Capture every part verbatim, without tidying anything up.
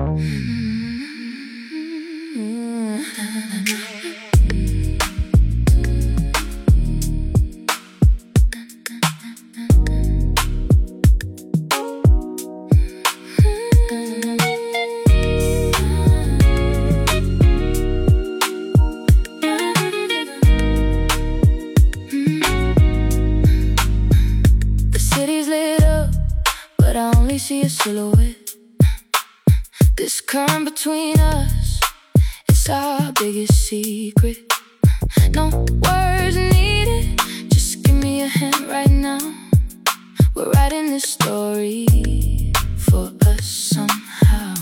But I only see a silhouette. This current between us, it's our biggest secret. No words needed, just give me a hint right now. We're writing this story for us somehow.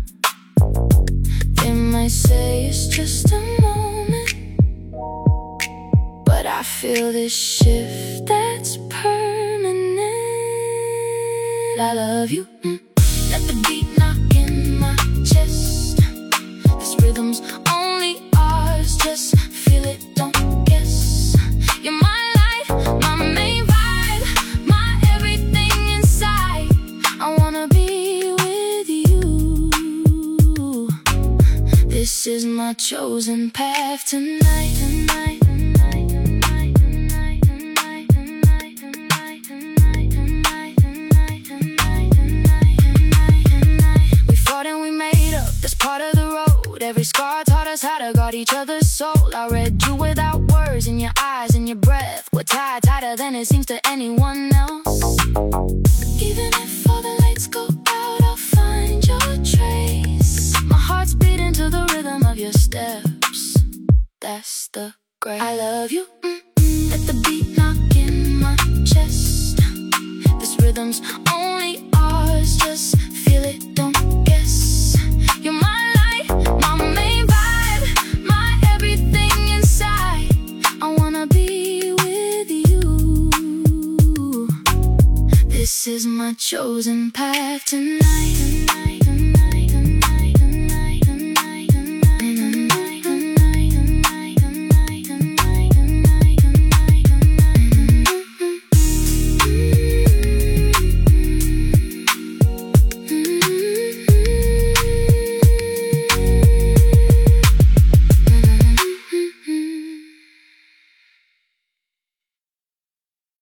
They might say it's just a moment, but I feel this shift that's permanent. I love you, mm. Let the beat knock in my chest. This rhythm's only ours, just feel it, don't guess. You're my light, my main vibe, my everything inside. I wanna be with you. This is my chosen path tonight, tonight. Part of the road, every scar taught us how to guard each other's soul. I read you without words, in your eyes and your breath. We're tied tighter than it seems to anyone else. Even if all the lights go out, I'll find your trace. My heart's beating to the rhythm of your steps. That's the grace. I love you, mm-mm. Let the beat knock in my chest. This rhythm's only ours, just feel it, don't guess. You're my light, my main vibe, my everything inside. I wanna be with you. This is my chosen path tonight.